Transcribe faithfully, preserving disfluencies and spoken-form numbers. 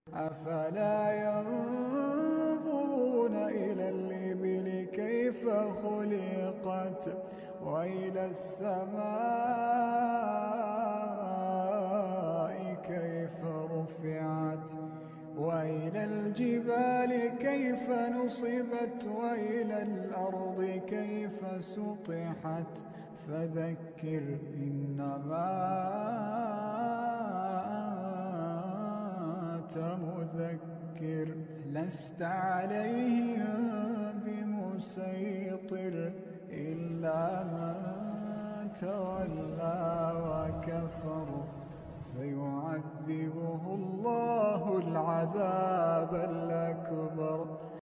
أفلا ينظرون إلى الإبل كيف خلقت وإلى السماء كيف رفعت وإلى الجبال كيف نصبت وإلى الأرض كيف سطحت فذكر إنما أنت مذكر لست عليهم بمسيطر إلا من تولى وكفر فيعذبه الله العذاب الأكبر